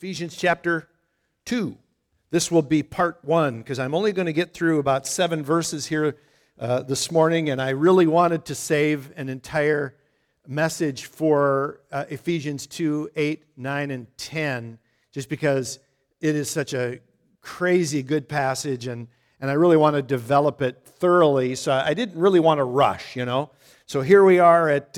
Ephesians chapter 2. This will be part 1 because I'm only going to get through about 7 verses here this morning, and I really wanted to save an entire message for Ephesians 2, 8, 9, and 10, just because it is such a crazy good passage, and I really want to develop it thoroughly, so I didn't really want to rush, So here we are at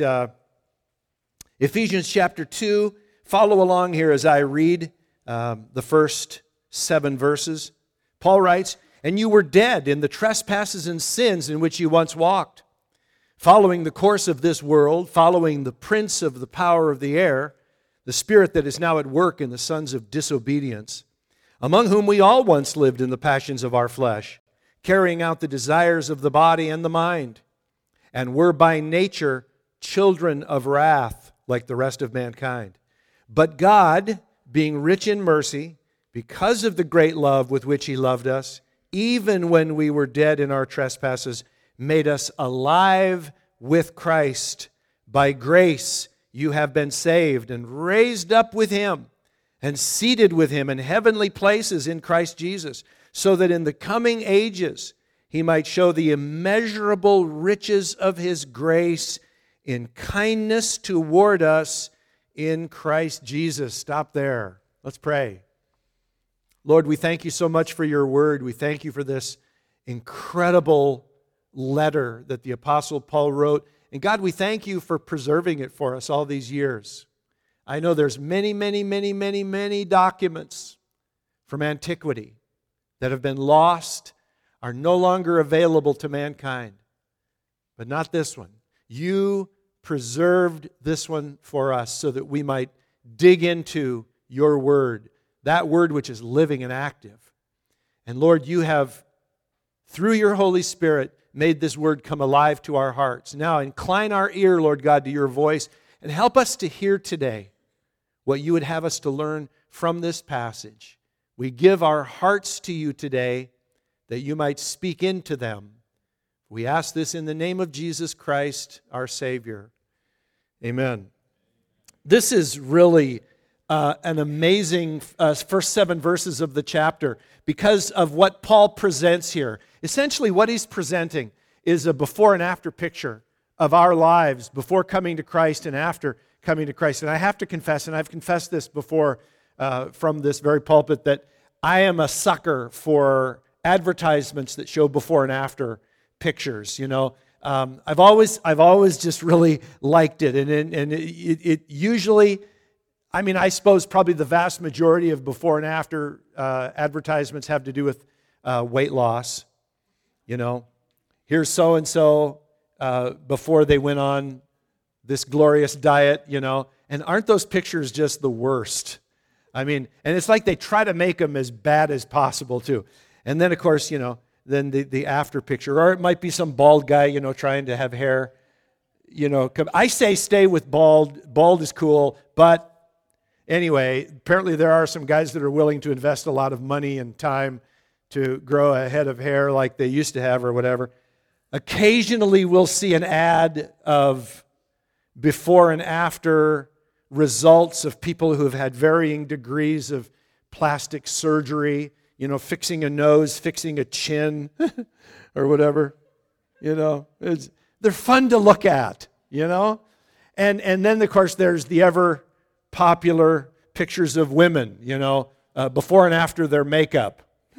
Ephesians chapter 2. Follow along here as I read the first 7 verses. Paul writes, "And you were dead in the trespasses and sins in which you once walked, following the course of this world, following the prince of the power of the air, the spirit that is now at work in the sons of disobedience, among whom we all once lived in the passions of our flesh, carrying out the desires of the body and the mind, and were by nature children of wrath like the rest of mankind. But God, being rich in mercy, because of the great love with which He loved us, even when we were dead in our trespasses, made us alive with Christ. By grace you have been saved and raised up with Him and seated with Him in heavenly places in Christ Jesus, so that in the coming ages He might show the immeasurable riches of His grace in kindness toward us in Christ Jesus." Stop there. Let's pray. Lord, we thank You so much for Your word. We thank You for this incredible letter that the Apostle Paul wrote. And God, we thank You for preserving it for us all these years. I know there's many documents from antiquity that have been lost, are no longer available to mankind. But not this one. You preserved this one for us so that we might dig into Your word, that word which is living and active. And Lord, You have, through Your Holy Spirit, made this word come alive to our hearts. Now incline our ear, Lord God, to Your voice and help us to hear today what You would have us to learn from this passage. We give our hearts to You today that You might speak into them. We ask this in the name of Jesus Christ, our Savior. Amen. This is really an amazing first 7 verses of the chapter because of what Paul presents here. Essentially, what he's presenting is a before and after picture of our lives before coming to Christ and after coming to Christ. And I have to confess, and I've confessed this before from this very pulpit, that I am a sucker for advertisements that show before and after pictures. I've always just really liked it, and it usually, I suppose probably the vast majority of before and after advertisements have to do with weight loss. Here's so and so before they went on this glorious diet. And aren't those pictures just the worst? And it's like they try to make them as bad as possible too. And then of course, then the after picture, or it might be some bald guy, trying to have hair. I say stay with bald. Bald is cool, but anyway, apparently there are some guys that are willing to invest a lot of money and time to grow a head of hair like they used to have or whatever. Occasionally we'll see an ad of before and after results of people who have had varying degrees of plastic surgery, fixing a nose, fixing a chin, or whatever. They're fun to look at, And then, of course, there's the ever popular pictures of women, before and after their makeup.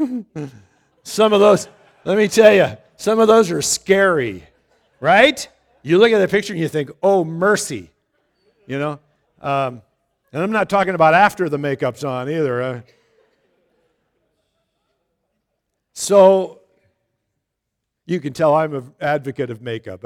Some of those, let me tell you, some of those are scary, right? You look at the picture and you think, oh, mercy, And I'm not talking about after the makeup's on either. So you can tell I'm an advocate of makeup.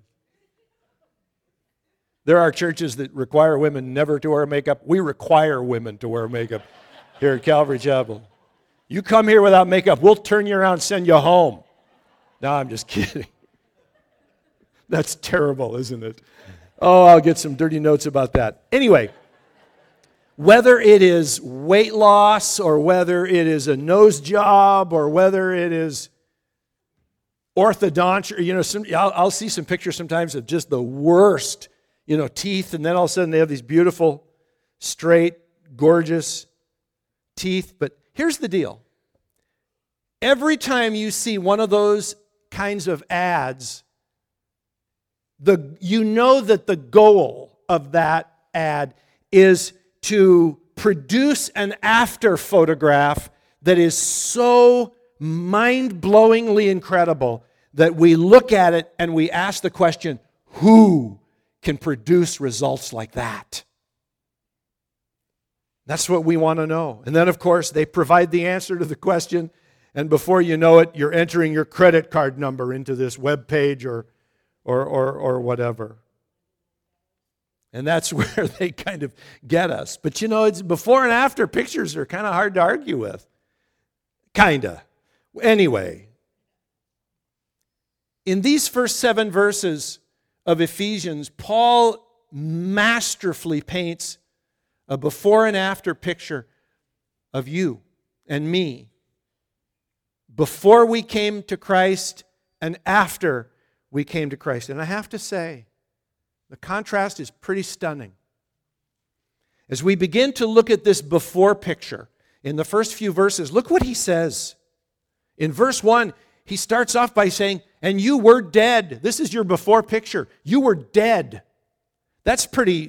There are churches that require women never to wear makeup. We require women to wear makeup here at Calvary Chapel. You come here without makeup, we'll turn you around and send you home. No, I'm just kidding. That's terrible, isn't it? Oh, I'll get some dirty notes about that. Anyway, whether it is weight loss or whether it is a nose job or whether it is orthodontia, I'll see some pictures sometimes of just the worst, teeth, and then all of a sudden they have these beautiful, straight, gorgeous teeth. But here's the deal. Every time you see one of those kinds of ads, you know that the goal of that ad is to produce an after photograph that is so mind-blowingly incredible that we look at it and we ask the question, who can produce results like that? That's what we want to know. And then, of course, they provide the answer to the question, and before you know it, you're entering your credit card number into this web page or whatever. And that's where they kind of get us. But you know, it's before and after pictures are kind of hard to argue with. Kinda. Anyway, in these first 7 verses of Ephesians, Paul masterfully paints a before and after picture of you and me. Before we came to Christ and after we came to Christ. And I have to say, the contrast is pretty stunning. As we begin to look at this before picture, in the first few verses, look what he says. In verse 1, he starts off by saying, and you were dead. This is your before picture. You were dead. That's pretty,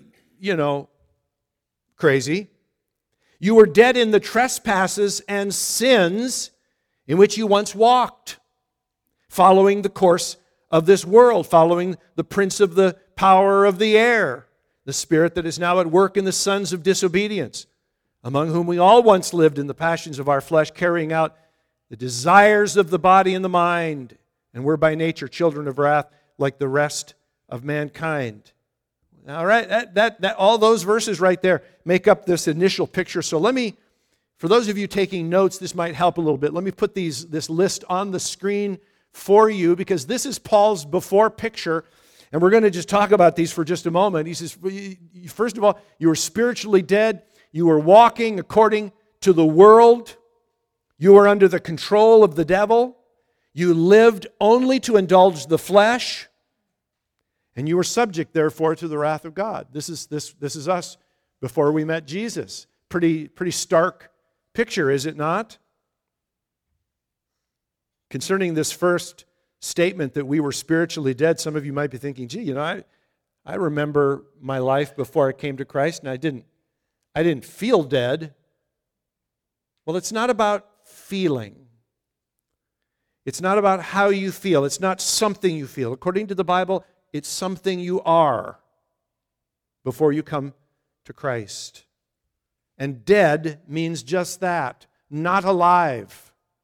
crazy. You were dead in the trespasses and sins in which you once walked, following the course of this world, following the prince of the power of the air, the spirit that is now at work in the sons of disobedience, among whom we all once lived in the passions of our flesh, carrying out the desires of the body and the mind, and were by nature children of wrath like the rest of mankind. All right, all those verses right there make up this initial picture. So for those of you taking notes, this might help a little bit. Let me put this list on the screen for you, because this is Paul's before picture, and we're going to just talk about these for just a moment. He says, first of all, you were spiritually dead. You were walking according to the world. You were under the control of the devil. You lived only to indulge the flesh. And you were subject, therefore, to the wrath of God. This is us before we met Jesus. Pretty stark picture, is it not? Concerning this first statement that we were spiritually dead, some of you might be thinking, gee, I remember my life before I came to Christ, and I didn't feel dead. Well, it's not about feeling. It's not about how you feel. It's not something you feel. According to the Bible, it's something you are before you come to Christ. And dead means just that, not alive.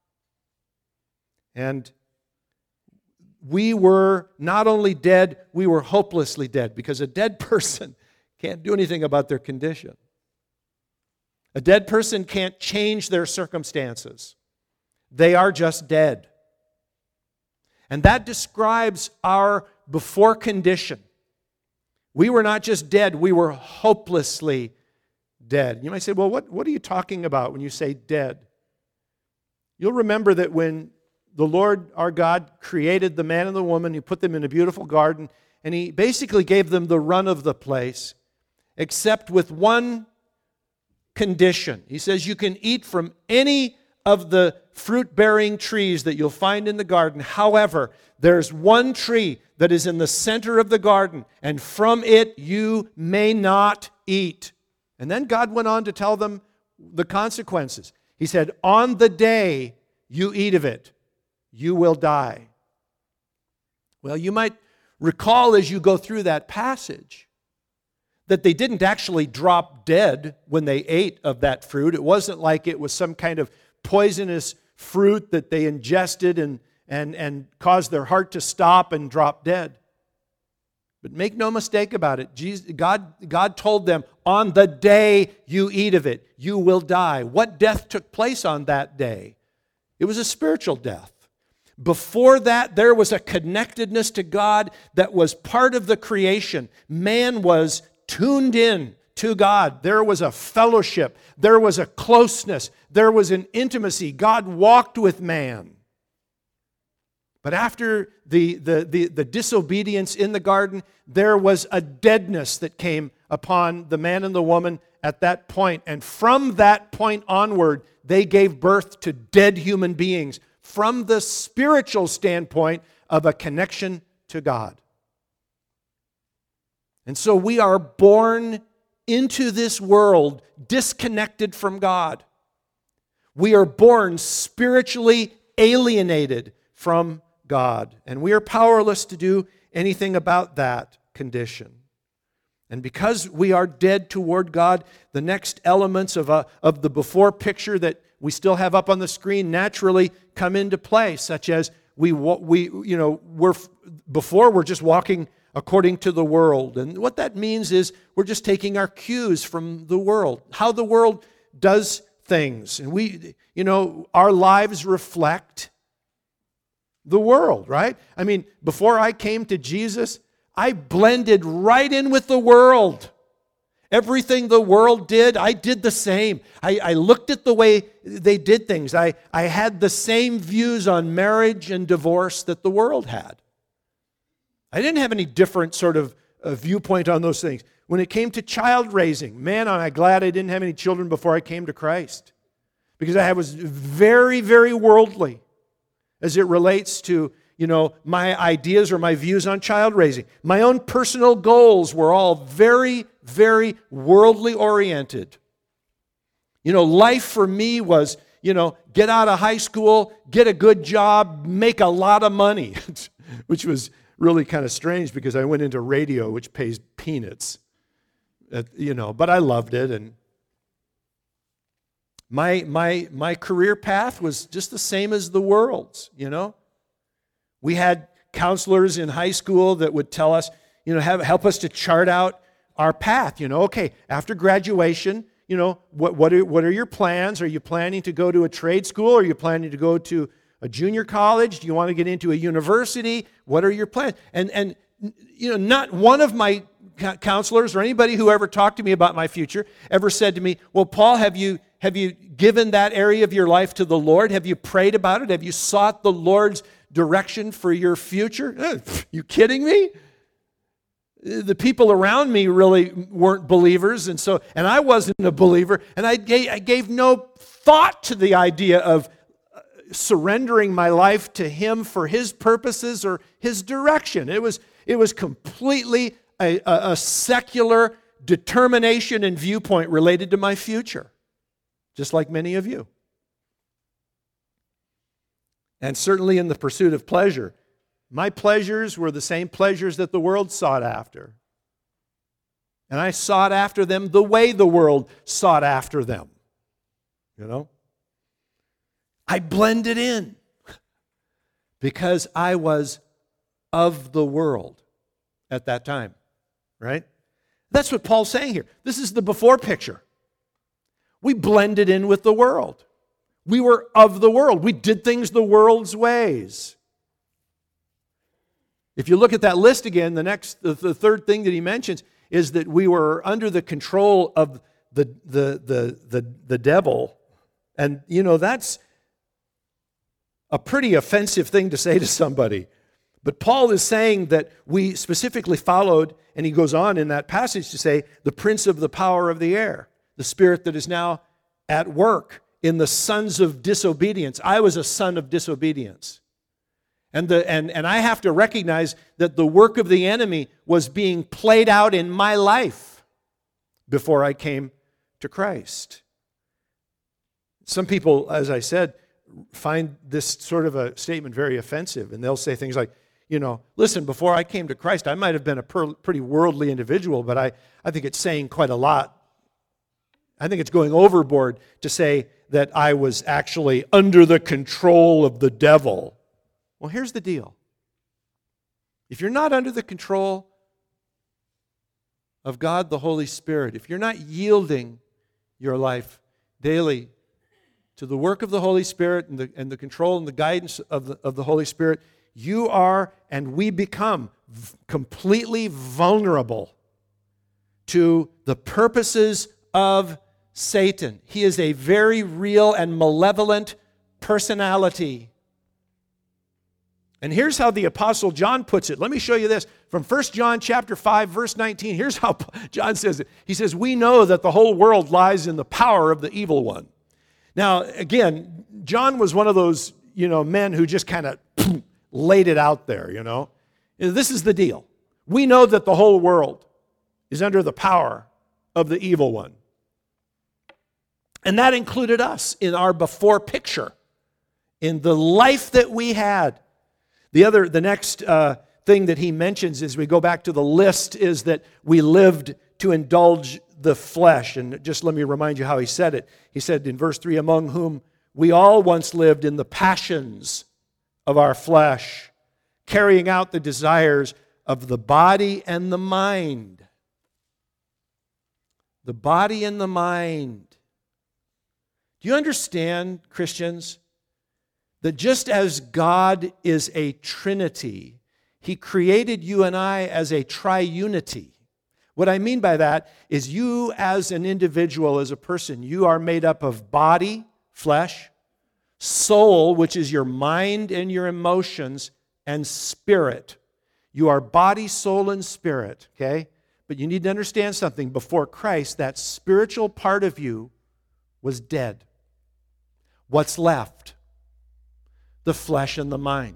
And we were not only dead, we were hopelessly dead, because a dead person can't do anything about their condition. A dead person can't change their circumstances. They are just dead. And that describes our before condition. We were not just dead, we were hopelessly dead. You might say, well, what are you talking about when you say dead? You'll remember that when the Lord our God created the man and the woman, He put them in a beautiful garden, and He basically gave them the run of the place, except with one condition. He says you can eat from any of the fruit-bearing trees that you'll find in the garden. However, there's one tree that is in the center of the garden, and from it you may not eat. And then God went on to tell them the consequences. He said, on the day you eat of it, you will die. Well, you might recall as you go through that passage that they didn't actually drop dead when they ate of that fruit. It wasn't like it was some kind of poisonous fruit that they ingested and caused their heart to stop and drop dead. But make no mistake about it, God told them, on the day you eat of it, you will die. What death took place on that day? It was a spiritual death. Before that, there was a connectedness to God that was part of the creation. Man was tuned in to God. There was a fellowship. There was a closeness. There was an intimacy. God walked with man. But after the disobedience in the garden, there was a deadness that came upon the man and the woman at that point. And from that point onward, they gave birth to dead human beings from the spiritual standpoint of a connection to God. And so we are born into this world disconnected from God. We are born spiritually alienated from God, and we are powerless to do anything about that condition. And because we are dead toward God, the next elements of the before picture that we still have up on the screen naturally come into play, such as we're just walking according to the world. And what that means is we're just taking our cues from the world, how the world does things. And our lives reflect the world, right? I mean, before I came to Jesus, I blended right in with the world. Everything the world did, I did the same. I looked at the way they did things. I had the same views on marriage and divorce that the world had. I didn't have any different sort of viewpoint on those things. When it came to child raising, man, am I glad I didn't have any children before I came to Christ. Because I was very, very worldly as it relates to, my ideas or my views on child raising. My own personal goals were all very, very worldly oriented. Life for me was, get out of high school, get a good job, make a lot of money, which was really kind of strange because I went into radio, which pays peanuts, but I loved it. And my career path was just the same as the world's, We had counselors in high school that would tell us, help us to chart out our path. Okay, after graduation, what are your plans? Are you planning to go to a trade school? Are you planning to go to a junior college? Do you want to get into a university? What are your plans? And not one of my counselors or anybody who ever talked to me about my future ever said to me, well, Paul, have you given that area of your life to the Lord? Have you prayed about it? Have you sought the Lord's direction for your future? You kidding me? The people around me really weren't believers, and I wasn't a believer, and I gave no thought to the idea of surrendering my life to Him for His purposes or His direction. It was completely a secular determination and viewpoint related to my future, just like many of you. And certainly in the pursuit of pleasure, my pleasures were the same pleasures that the world sought after. And I sought after them the way the world sought after them. I blended in because I was of the world at that time, right? That's what Paul's saying here. This is the before picture. We blended in with the world. We were of the world. We did things the world's ways. If you look at that list again, the third thing that he mentions is that we were under the control of the devil. And, that's a pretty offensive thing to say to somebody. But Paul is saying that we specifically followed, and he goes on in that passage to say, the prince of the power of the air, the spirit that is now at work in the sons of disobedience. I was a son of disobedience. And I have to recognize that the work of the enemy was being played out in my life before I came to Christ. Some people, as I said, find this sort of a statement very offensive, and they'll say things like, listen, before I came to Christ, I might have been a pretty worldly individual, but I think it's saying quite a lot. I think it's going overboard to say that I was actually under the control of the devil. Well, here's the deal. If you're not under the control of God the Holy Spirit, if you're not yielding your life daily to the work of the Holy Spirit and the control and the guidance of the Holy Spirit, you are and we become completely vulnerable to the purposes of Satan. He is a very real and malevolent personality. And here's how the Apostle John puts it. Let me show you this. From 1 John chapter 5, verse 19, here's how John says it. He says, we know that the whole world lies in the power of the evil one. Now, again, John was one of those, men who just kind of laid it out there, This is the deal. We know that the whole world is under the power of the evil one. And that included us in our before picture, in the life that we had. The next thing that he mentions as we go back to the list is that we lived to indulge the flesh. And just let me remind you how he said it. He said in verse 3, among whom we all once lived in the passions of our flesh, carrying out the desires of the body and the mind. The body and the mind. Do you understand, Christians, that just as God is a Trinity, He created you and I as a triunity. What I mean by that is you as an individual, as a person, you are made up of body, flesh, soul, which is your mind and your emotions, and spirit. You are body, soul, and spirit, okay? But you need to understand something. Before Christ, that spiritual part of you was dead. What's left? The flesh and the mind.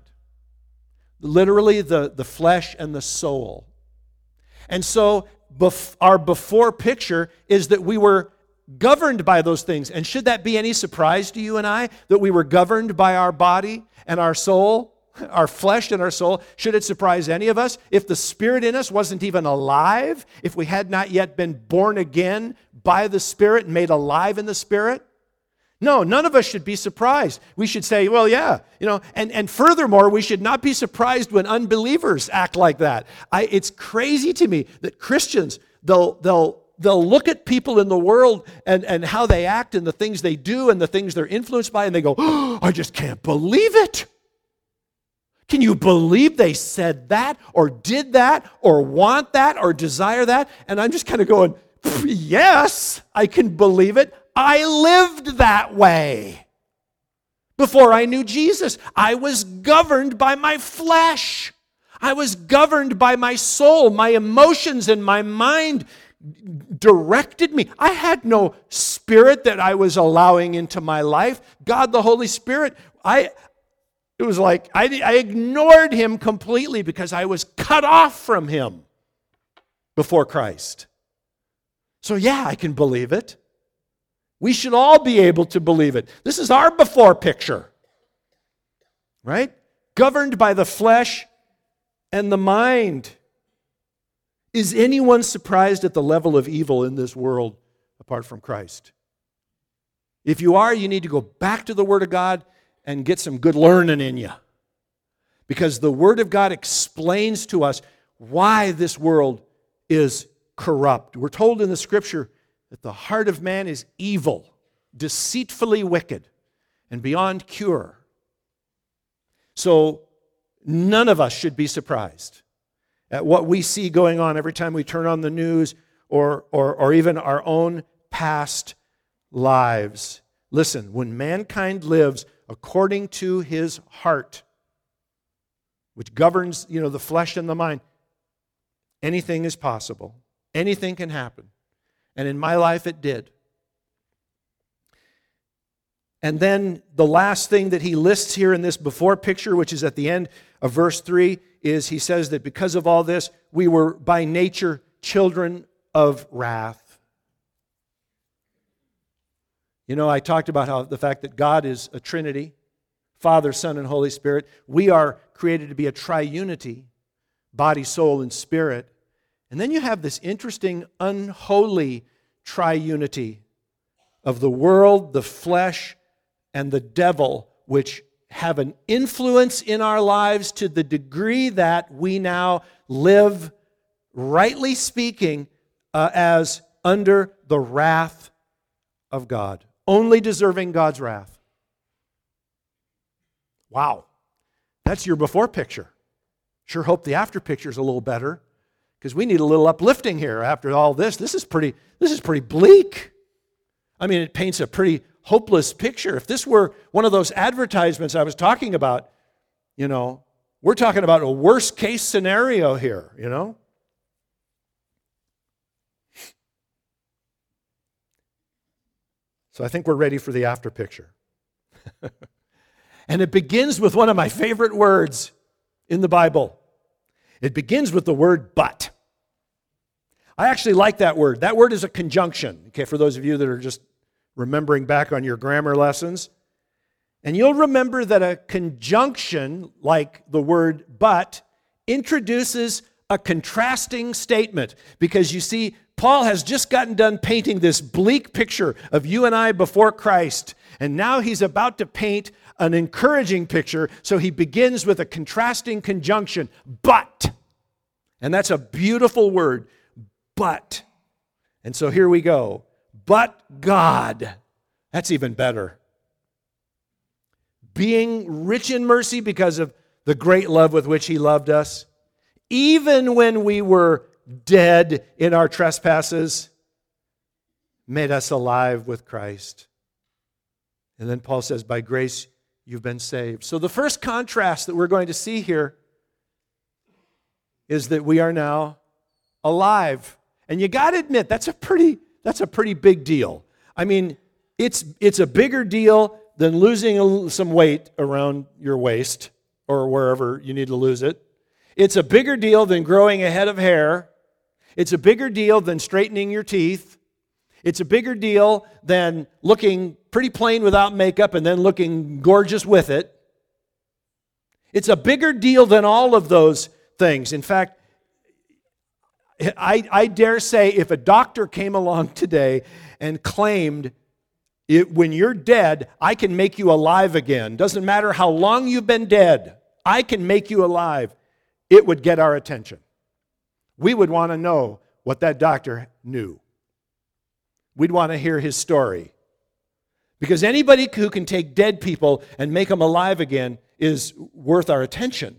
Literally the flesh and the soul. And so our before picture is that we were governed by those things. And should that be any surprise to you and I, that we were governed by our body and our soul, our flesh and our soul? Should it surprise any of us if the Spirit in us wasn't even alive, if we had not yet been born again by the Spirit and made alive in the Spirit? No, none of us should be surprised. We should say, well, yeah, and furthermore, we should not be surprised when unbelievers act like that. It's crazy to me that Christians, they'll look at people in the world and how they act and the things they do and the things they're influenced by, and they go, oh, I just can't believe it. Can you believe they said that or did that or want that or desire that? And I'm just kind of going, yes, I can believe it. I lived that way. Before I knew Jesus, I was governed by my flesh. I was governed by my soul. My emotions and my mind directed me. I had no Spirit that I was allowing into my life. God, the Holy Spirit, it was like I ignored Him completely because I was cut off from Him before Christ. So yeah, I can believe it. We should all be able to believe it. This is our before picture, right? Governed by the flesh and the mind. Is anyone surprised at the level of evil in this world apart from Christ? If you are, you need to go back to the Word of God and get some good learning in you. Because the Word of God explains to us why this world is corrupt. We're told in the Scripture that the heart of man is evil, deceitfully wicked, and beyond cure. So none of us should be surprised at what we see going on every time we turn on the news or even our own past lives. Listen, when mankind lives according to his heart, which governs, the flesh and the mind, anything is possible. Anything can happen. And in my life, it did. And then the last thing that he lists here in this before picture, which is at the end of verse 3, is he says that because of all this, we were by nature children of wrath. I talked about how the fact that God is a Trinity, Father, Son, and Holy Spirit. We are created to be a triunity, body, soul, and spirit. And then you have this interesting, unholy triunity of the world, the flesh, and the devil, which have an influence in our lives to the degree that we now live, rightly speaking, as under the wrath of God, only deserving God's wrath. Wow, that's your before picture. Sure hope the after picture is a little better, because we need a little uplifting here after all this. This is pretty bleak. I mean, it paints a pretty hopeless picture. If this were one of those advertisements I was talking about, we're talking about a worst case scenario here, you know? So I think we're ready for the after picture. And it begins with one of my favorite words in the Bible. It begins with the word but. I actually like that word. That word is a conjunction. Okay, for those of you that are just remembering back on your grammar lessons. And you'll remember that a conjunction, like the word but, introduces a contrasting statement. Because you see, Paul has just gotten done painting this bleak picture of you and I before Christ. And now he's about to paint an encouraging picture. So he begins with a contrasting conjunction, but. And that's a beautiful word, but. And so here we go. But God. That's even better. Being rich in mercy because of the great love with which he loved us, even when we were dead in our trespasses, made us alive with Christ. And then Paul says, by grace you've been saved. So the first contrast that we're going to see here is that we are now alive. And you got to admit, that's a pretty big deal. I mean, it's a bigger deal than losing some weight around your waist or wherever you need to lose it. It's a bigger deal than growing a head of hair. It's a bigger deal than straightening your teeth. It's a bigger deal than looking pretty plain without makeup and then looking gorgeous with it. It's a bigger deal than all of those things. In fact, I dare say if a doctor came along today and claimed, when you're dead, I can make you alive again. Doesn't matter how long you've been dead, I can make you alive. It would get our attention. We would want to know what that doctor knew. We'd want to hear his story. Because anybody who can take dead people and make them alive again is worth our attention.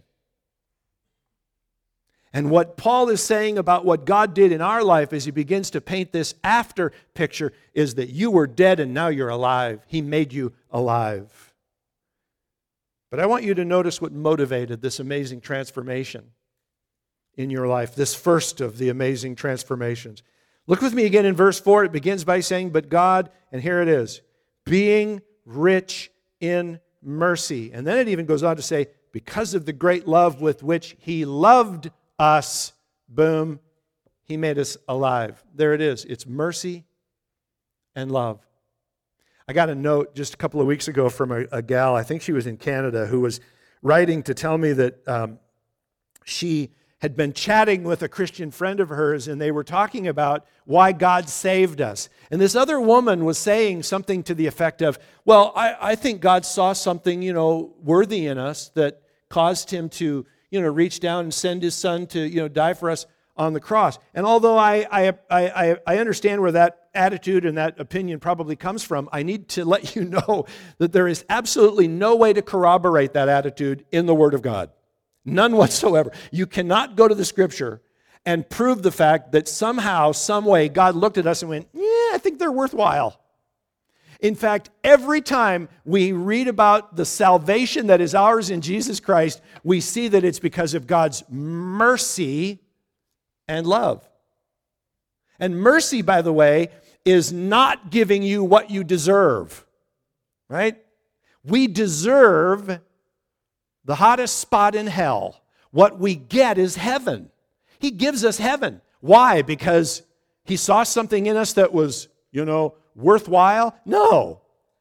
And what Paul is saying about what God did in our life as he begins to paint this after picture is that you were dead and now you're alive. He made you alive. But I want you to notice what motivated this amazing transformation in your life, this first of the amazing transformations. Look with me again in verse 4. It begins by saying, but God, and here it is, being rich in mercy. And then it even goes on to say, because of the great love with which he loved us, boom, he made us alive. There it is. It's mercy and love. I got a note just a couple of weeks ago from a gal, I think she was in Canada, who was writing to tell me that she had been chatting with a Christian friend of hers, and they were talking about why God saved us. And this other woman was saying something to the effect of, well, I think God saw something, worthy in us that caused him to, reach down and send his son to, die for us on the cross. And although I understand where that attitude and that opinion probably comes from, I need to let you know that there is absolutely no way to corroborate that attitude in the Word of God. None whatsoever. You cannot go to the Scripture and prove the fact that somehow, some way, God looked at us and went, I think they're worthwhile. In fact, every time we read about the salvation that is ours in Jesus Christ, we see that it's because of God's mercy and love. And mercy, by the way, is not giving you what you deserve, right? We deserve the hottest spot in hell. What we get is heaven. He gives us heaven. Why? Because he saw something in us that was, worthwhile? No.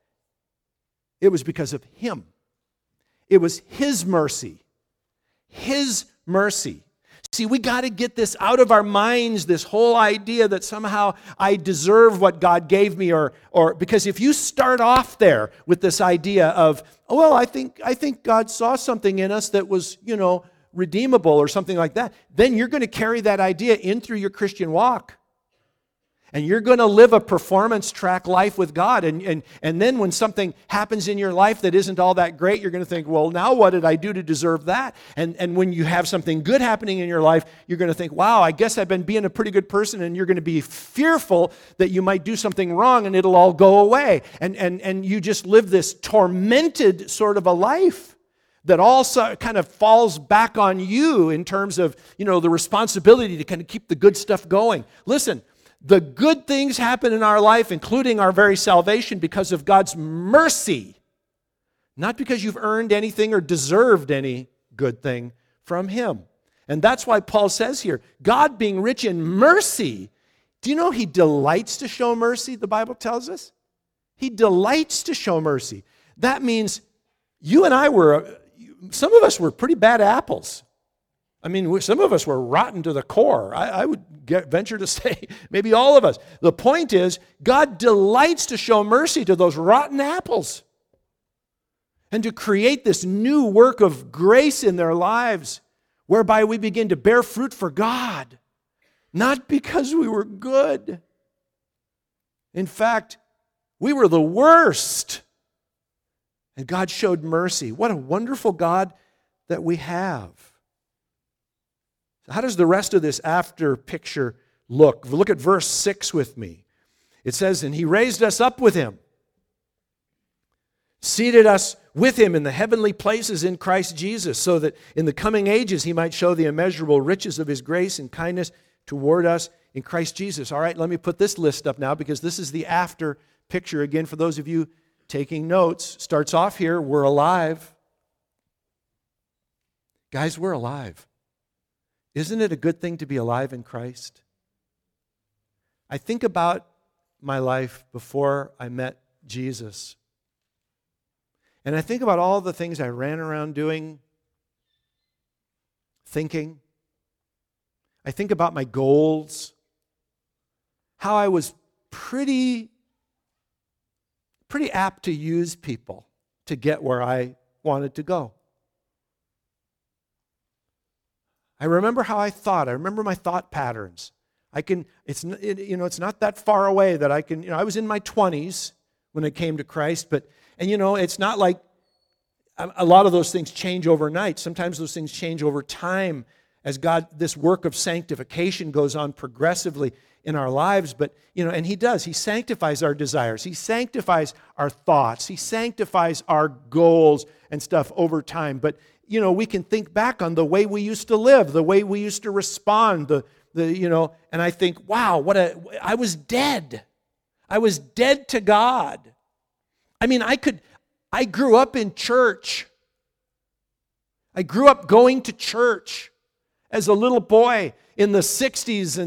It was because of him. It was his mercy. His mercy. See, we got to get this out of our minds, this whole idea that somehow I deserve what God gave me, or because if you start off there with this idea of, I think God saw something in us that was, redeemable or something like that, then you're going to carry that idea in through your Christian walk. And you're going to live a performance track life with God. And then when something happens in your life that isn't all that great, you're going to think, well, now what did I do to deserve that? And when you have something good happening in your life, you're going to think, wow, I guess I've been being a pretty good person. And you're going to be fearful that you might do something wrong and it'll all go away. And you just live this tormented sort of a life that all kind of falls back on you in terms of, the responsibility to kind of keep the good stuff going. Listen, the good things happen in our life, including our very salvation, because of God's mercy, not because you've earned anything or deserved any good thing from Him. And that's why Paul says here, God being rich in mercy, do you know He delights to show mercy, the Bible tells us? He delights to show mercy. That means you and I some of us were pretty bad apples. I mean, some of us were rotten to the core. I would venture to say maybe all of us. The point is, God delights to show mercy to those rotten apples and to create this new work of grace in their lives whereby we begin to bear fruit for God, not because we were good. In fact, we were the worst. And God showed mercy. What a wonderful God that we have. How does the rest of this after picture look? Look at verse 6 with me. It says, and He raised us up with Him, seated us with Him in the heavenly places in Christ Jesus, so that in the coming ages He might show the immeasurable riches of His grace and kindness toward us in Christ Jesus. All right, let me put this list up now, because this is the after picture. Again, for those of you taking notes, starts off here, we're alive. Guys, we're alive. Isn't it a good thing to be alive in Christ? I think about my life before I met Jesus. And I think about all the things I ran around doing, thinking. I think about my goals, how I was pretty apt to use people to get where I wanted to go. I remember how I thought. I remember my thought patterns. It's not that far away that I can, I was in my 20s when I came to Christ, it's not like a lot of those things change overnight. Sometimes those things change over time as this work of sanctification goes on progressively in our lives. But, and He does. He sanctifies our desires. He sanctifies our thoughts. He sanctifies our goals and stuff over time. But, we can think back on the way we used to live, the way we used to respond, and I think, wow, I was dead. I was dead to God. I mean, I grew up in church. I grew up going to church as a little boy in the 60s,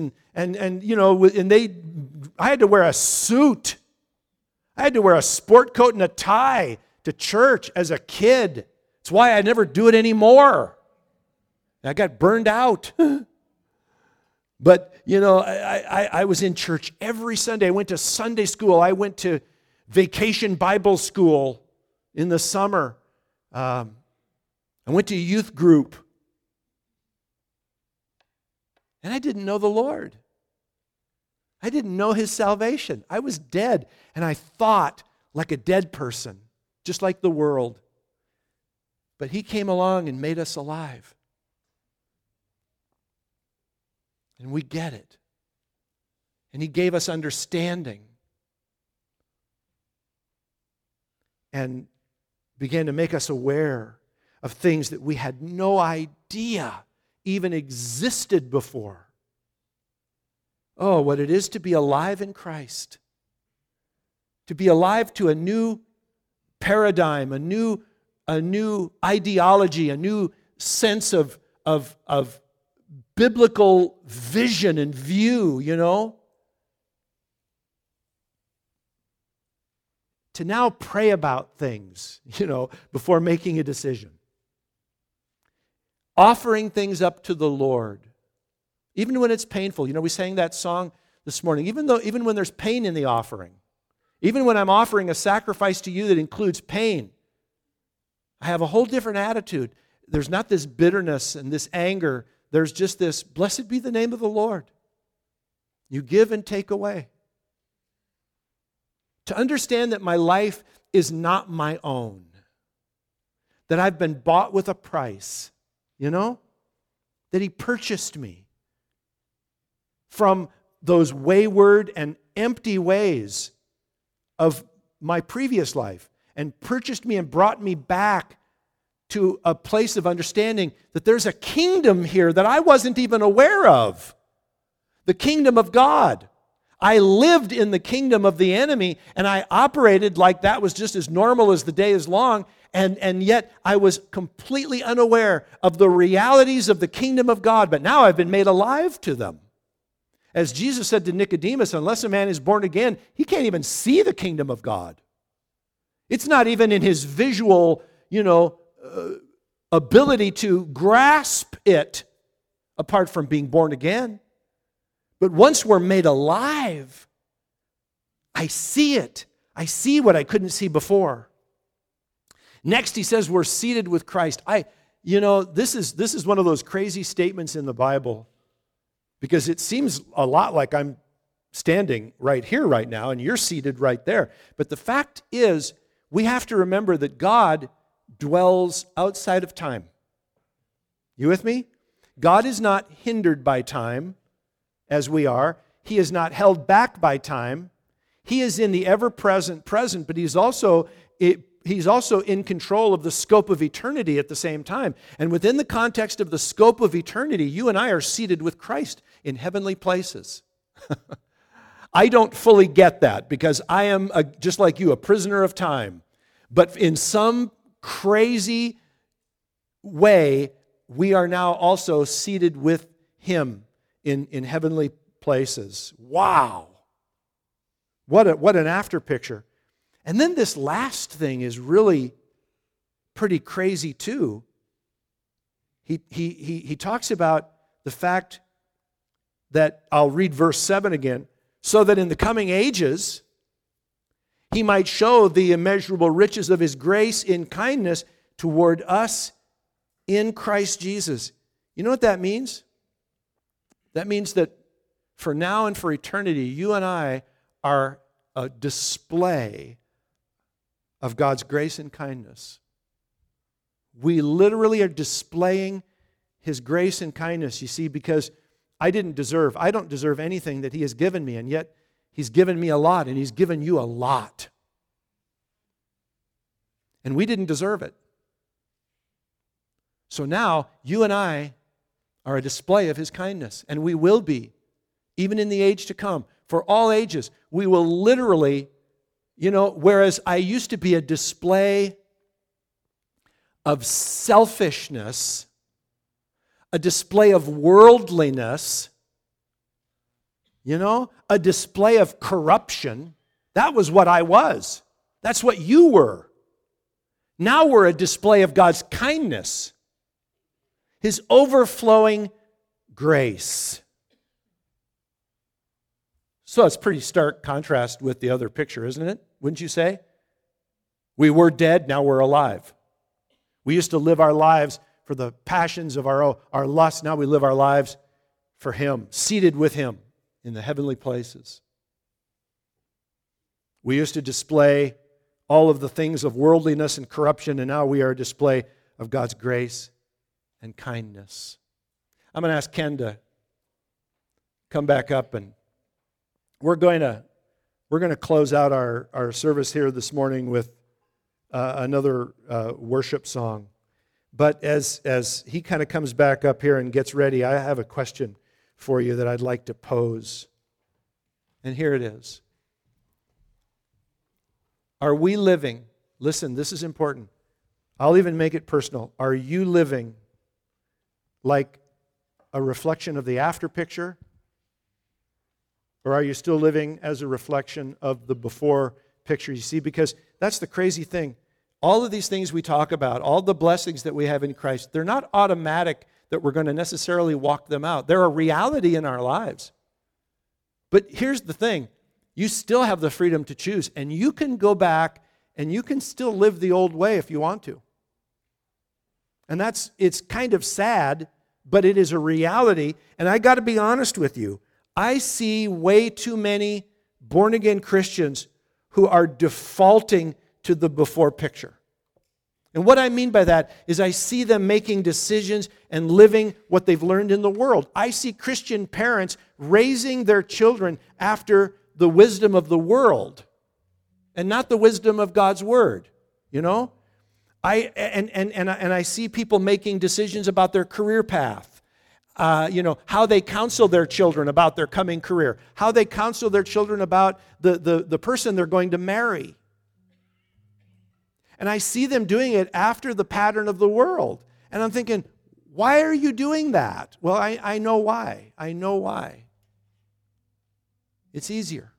I had to wear a suit. I had to wear a sport coat and a tie to church as a kid. It's why I never do it anymore. I got burned out. But, I was in church every Sunday. I went to Sunday school. I went to vacation Bible school in the summer. I went to youth group. And I didn't know the Lord. I didn't know His salvation. I was dead, and I thought like a dead person, just like the world. But He came along and made us alive. And we get it. And He gave us understanding. And began to make us aware of things that we had no idea even existed before. Oh, what it is to be alive in Christ. To be alive to a new paradigm, a new ideology, a new sense of biblical vision and view, To now pray about things, before making a decision. Offering things up to the Lord, even when it's painful. We sang that song this morning. Even when there's pain in the offering, even when I'm offering a sacrifice to You that includes pain, I have a whole different attitude. There's not this bitterness and this anger. There's just this, blessed be the name of the Lord. You give and take away. To understand that my life is not my own, that I've been bought with a price. That He purchased me from those wayward and empty ways of my previous life and purchased me and brought me back to a place of understanding that there's a kingdom here that I wasn't even aware of. The kingdom of God. I lived in the kingdom of the enemy, and I operated like that was just as normal as the day is long, and yet I was completely unaware of the realities of the kingdom of God, but now I've been made alive to them. As Jesus said to Nicodemus, unless a man is born again, he can't even see the kingdom of God. It's not even in his visual, ability to grasp it apart from being born again. But once we're made alive, I see it. I see what I couldn't see before. Next, he says we're seated with Christ. This is one of those crazy statements in the Bible because it seems a lot like I'm standing right here right now and you're seated right there. But the fact is, we have to remember that God dwells outside of time. You with me? God is not hindered by time as we are. He is not held back by time. He is in the ever-present present, but He's also in control of the scope of eternity at the same time. And within the context of the scope of eternity, you and I are seated with Christ in heavenly places. I don't fully get that because I am, just like you, a prisoner of time. But in some crazy way, we are now also seated with Him in heavenly places. Wow! What an after picture. And then this last thing is really pretty crazy too. He talks about the fact that, I'll read verse 7 again, so that in the coming ages He might show the immeasurable riches of His grace in kindness toward us in Christ Jesus. You know what that means? That means that for now and for eternity, you and I are a display of God's grace and kindness. We literally are displaying His grace and kindness, you see, because I don't deserve anything that He has given me, and yet He's given me a lot, and He's given you a lot. And we didn't deserve it. So now, you and I are a display of His kindness, and we will be, even in the age to come. For all ages, we will literally, whereas I used to be a display of selfishness, a display of worldliness, a display of corruption. That was what I was. That's what you were. Now we're a display of God's kindness, His overflowing grace. So it's pretty stark contrast with the other picture, isn't it? Wouldn't you say? We were dead, now we're alive. We used to live our lives for the passions of our lust. Now we live our lives for Him, seated with Him in the heavenly places. We used to display all of the things of worldliness and corruption, and now we are a display of God's grace and kindness. I'm going to ask Ken to come back up, and we're going to close out our service here this morning with another worship song. But as he kind of comes back up here and gets ready, I have a question for you that I'd like to pose. And here it is. Are we living, listen, this is important. I'll even make it personal. Are you living like a reflection of the after picture? Or are you still living as a reflection of the before picture? You see, because that's the crazy thing. All of these things we talk about, all the blessings that we have in Christ, they're not automatic that we're going to necessarily walk them out. They're a reality in our lives. But here's the thing. You still have the freedom to choose, and you can go back and you can still live the old way if you want to. And it's kind of sad, but it is a reality. And I got to be honest with you. I see way too many born-again Christians who are defaulting to the before picture. And what I mean by that is I see them making decisions and living what they've learned in the world. I see Christian parents raising their children after the wisdom of the world and not the wisdom of God's Word, I see people making decisions about their career path. How they counsel their children about their coming career, how they counsel their children about the person they're going to marry. And I see them doing it after the pattern of the world. And I'm thinking, why are you doing that? Well, I know why. I know why. It's easier.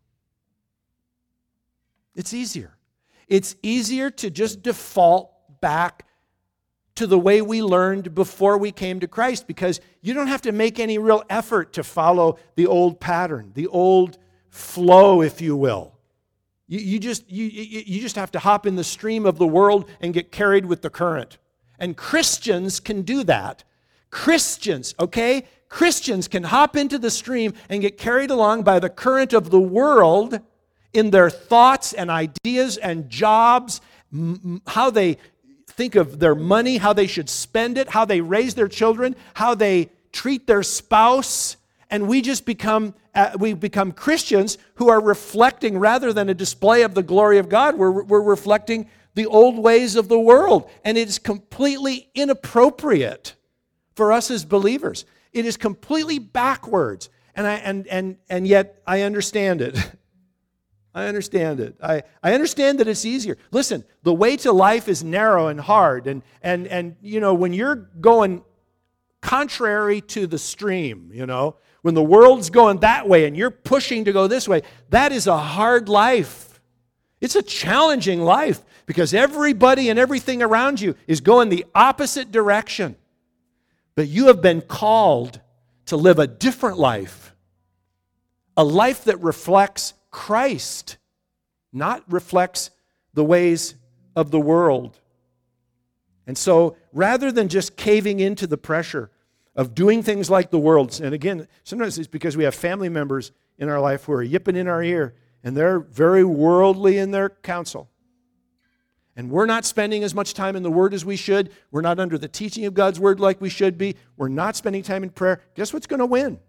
It's easier. It's easier to just default back to the way we learned before we came to Christ, because you don't have to make any real effort to follow the old pattern, the old flow, if you will. You just have to hop in the stream of the world and get carried with the current. And Christians can do that. Christians, okay? Christians can hop into the stream and get carried along by the current of the world in their thoughts and ideas and jobs, how they think of their money, how they should spend it, how they raise their children, how they treat their spouse, and we become Christians who are reflecting, rather than a display of the glory of God, we're reflecting the old ways of the world, and it is completely inappropriate for us as believers. It is completely backwards, and yet I understand it. I understand it. I understand that it's easier. Listen, the way to life is narrow and hard. And when you're going contrary to the stream, when the world's going that way and you're pushing to go this way, that is a hard life. It's a challenging life because everybody and everything around you is going the opposite direction. But you have been called to live a different life, a life that reflects Christ, not reflects the ways of the world. And so, rather than just caving into the pressure of doing things like the world, and again, sometimes it's because we have family members in our life who are yipping in our ear, and they're very worldly in their counsel. And we're not spending as much time in the Word as we should. We're not under the teaching of God's Word like we should be. We're not spending time in prayer. Guess what's going to win?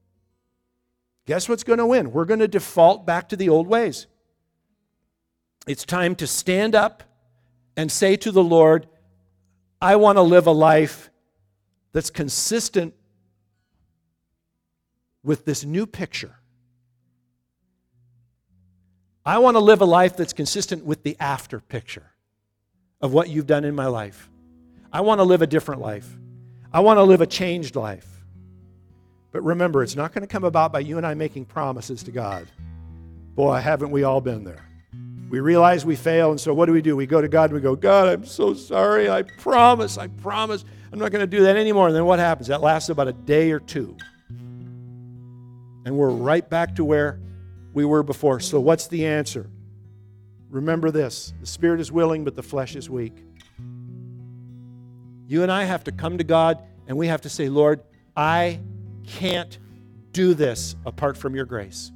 Guess what's going to win? We're going to default back to the old ways. It's time to stand up and say to the Lord, I want to live a life that's consistent with this new picture. I want to live a life that's consistent with the after picture of what you've done in my life. I want to live a different life. I want to live a changed life. But remember, it's not going to come about by you and I making promises to God. Boy, haven't we all been there. We realize we fail, and so what do? We go to God and we go, God, I'm so sorry. I promise. I'm not going to do that anymore. And then what happens? That lasts about a day or two. And we're right back to where we were before. So what's the answer? Remember this. The spirit is willing, but the flesh is weak. You and I have to come to God, and we have to say, Lord, I can't do this apart from your grace.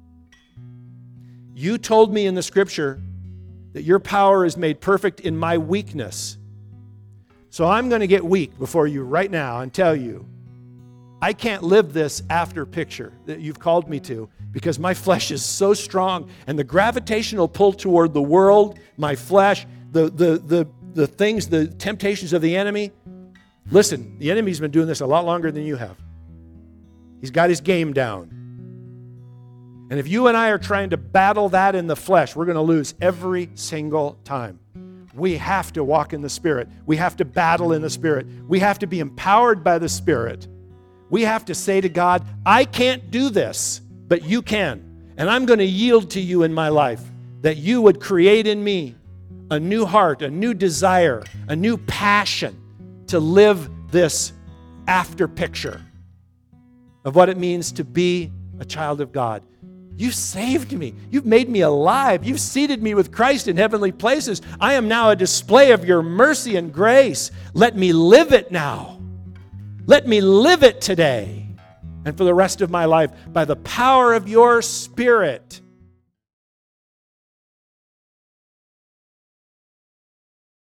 You told me in the scripture that your power is made perfect in my weakness. So I'm going to get weak before you right now and tell you, I can't live this after picture that you've called me to because my flesh is so strong, and the gravitational pull toward the world, my flesh, the things, the temptations of the enemy. Listen, the enemy's been doing this a lot longer than you have. He's got his game down. And if you and I are trying to battle that in the flesh, we're going to lose every single time. We have to walk in the Spirit. We have to battle in the Spirit. We have to be empowered by the Spirit. We have to say to God, I can't do this, but you can. And I'm going to yield to you in my life, that you would create in me a new heart, a new desire, a new passion to live this after picture of what it means to be a child of God. You saved me. You've made me alive. You've seated me with Christ in heavenly places. I am now a display of your mercy and grace. Let me live it now. Let me live it today and for the rest of my life by the power of your Spirit.